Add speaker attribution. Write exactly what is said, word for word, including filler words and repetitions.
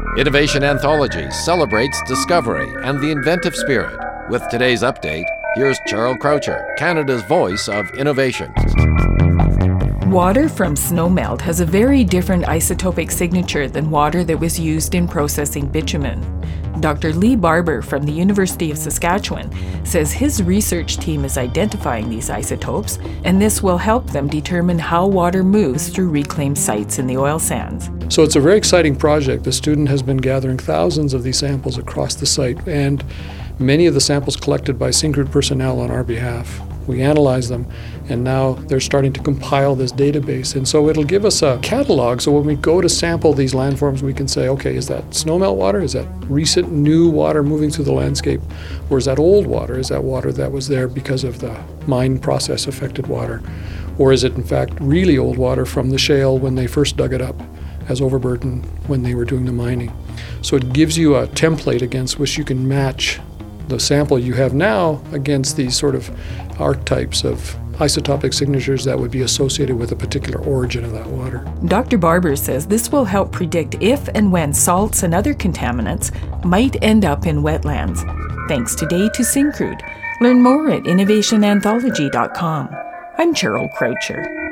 Speaker 1: Innovation Anthology celebrates discovery and the inventive spirit. With today's update, here's Cheryl Croucher, Canada's voice of innovation.
Speaker 2: Water from snowmelt has a very different isotopic signature than water that was used in processing bitumen. Doctor Lee Barber from the University of Saskatchewan says his research team is identifying these isotopes, and this will help them determine how water moves through reclaimed sites in the oil sands.
Speaker 3: So it's a very exciting project. The student has been gathering thousands of these samples across the site, and many of the samples collected by Syncrude personnel on our behalf. We analyze them, and now they're starting to compile this database. And so it'll give us a catalog, so when we go to sample these landforms, we can say, okay, is that snowmelt water? Is that recent new water moving through the landscape? Or is that old water? Is that water that was there because of the mine process affected water? Or is it in fact really old water from the shale when they first dug it up as overburden when they were doing the mining? So it gives you a template against which you can match the sample you have now against these sort of archetypes of isotopic signatures that would be associated with a particular origin of that water.
Speaker 2: Doctor Barber says this will help predict if and when salts and other contaminants might end up in wetlands. Thanks today to Syncrude. Learn more at innovation anthology dot com. I'm Cheryl Croucher.